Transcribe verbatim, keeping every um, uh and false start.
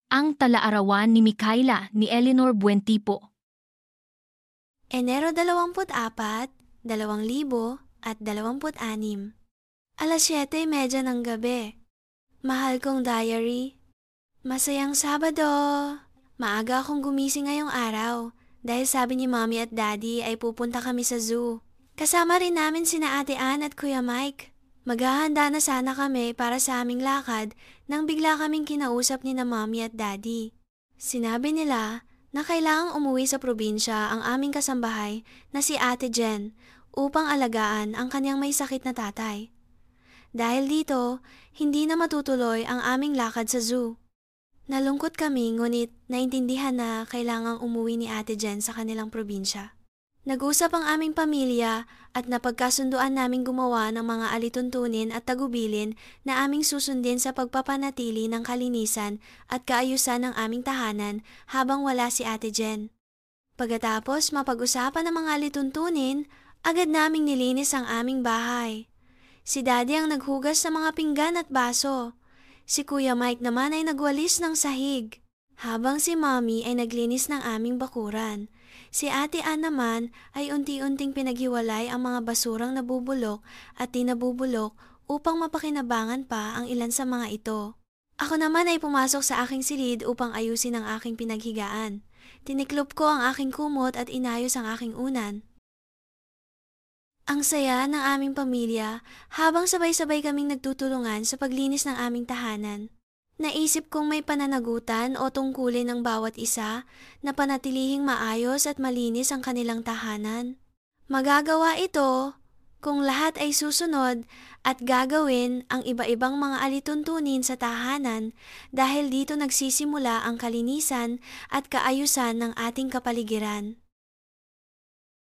Ang Tala-arawan ni Mikaela ni Eleanor Buentipo. Enero dalawampu't apat, dalawang libo at dalawamput anim. Alas siyete medya ng gabi. Mahal kong diary. Masayang Sabado. Maaga akong gumising ngayong araw dahil sabi ni Mommy at Daddy ay pupunta kami sa zoo. Kasama rin namin sina Ate Ann at Kuya Mike. Maghahanda na sana kami para sa aming lakad nang bigla kaming kinausap ni na Mommy at Daddy. Sinabi nila na kailangang umuwi sa probinsya ang aming kasambahay na si Ate Jen upang alagaan ang kanyang may sakit na tatay. Dahil dito, hindi na matutuloy ang aming lakad sa zoo. Nalungkot kami ngunit naintindihan na kailangang umuwi ni Ate Jen sa kanilang probinsya. Nag-usap ang aming pamilya at napagkasunduan naming gumawa ng mga alituntunin at tagubilin na aming susundin sa pagpapanatili ng kalinisan at kaayusan ng aming tahanan habang wala si Ate Jen. Pagkatapos mapag-usapan ng mga alituntunin, agad naming nilinis ang aming bahay. Si Daddy ang naghugas ng mga pinggan at baso. Si Kuya Mike naman ay nagwalis ng sahig, habang si Mommy ay naglinis ng aming bakuran. Si Ate Ann naman ay unti-unting pinaghiwalay ang mga basurang nabubulok at di nabubulok upang mapakinabangan pa ang ilan sa mga ito. Ako naman ay pumasok sa aking silid upang ayusin ang aking pinaghigaan. Tiniklop ko ang aking kumot at inayos ang aking unan. Ang saya ng aming pamilya habang sabay-sabay kaming nagtutulungan sa paglinis ng aming tahanan. Naisip kong may pananagutan o tungkulin ng bawat isa na panatilihing maayos at malinis ang kanilang tahanan. Magagawa ito kung lahat ay susunod at gagawin ang iba-ibang mga alituntunin sa tahanan dahil dito nagsisimula ang kalinisan at kaayusan ng ating kapaligiran.